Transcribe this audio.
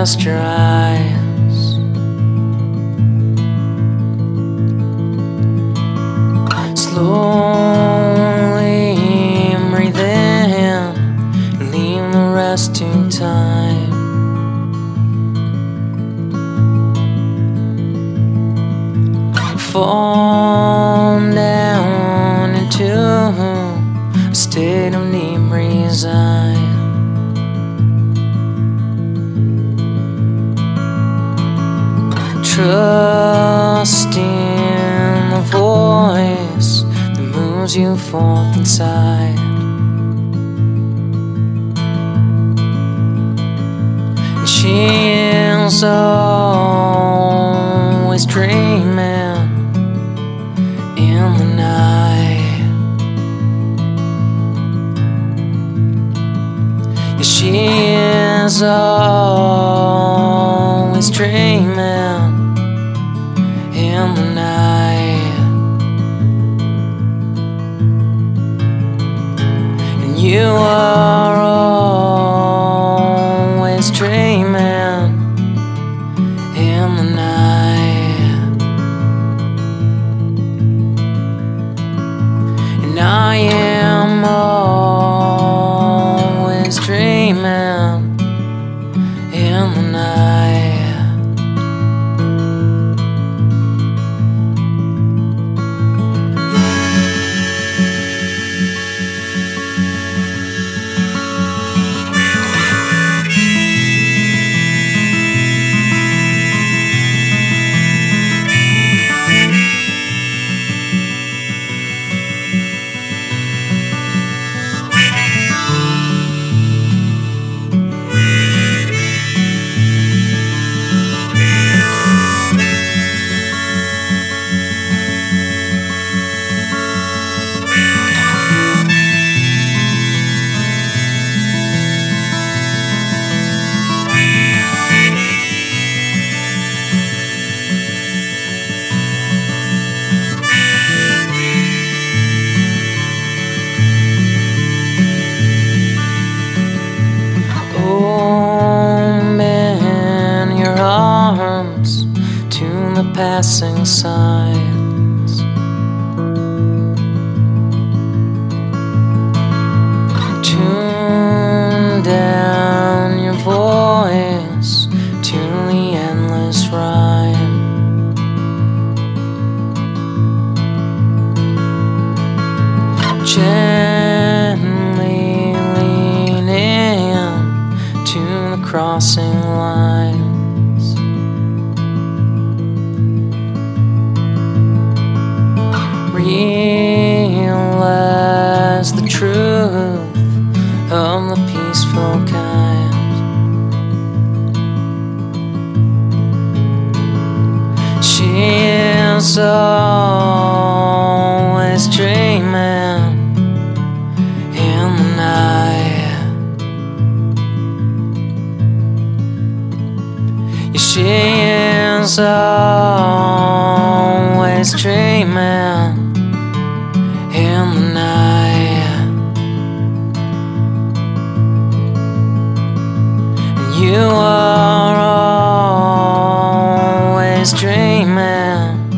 rest your eyes. Slowly breathe in, leave the rest to time. Fall down into a state of deep resign. Trust in the voice that moves you forth inside. And she is always dreaming in the night. Yeah, she is always dreaming in the night. And you are always dreaming in the night. And I am always dreaming in the night. Open your arms to the passing signs. Tune down your voice to the endless rhyme. Gently lean in to the crossing lines. Realize the truth of the peaceful kind. She is always dreaming in the night. She is always dreaming in the night. And you are always dreaming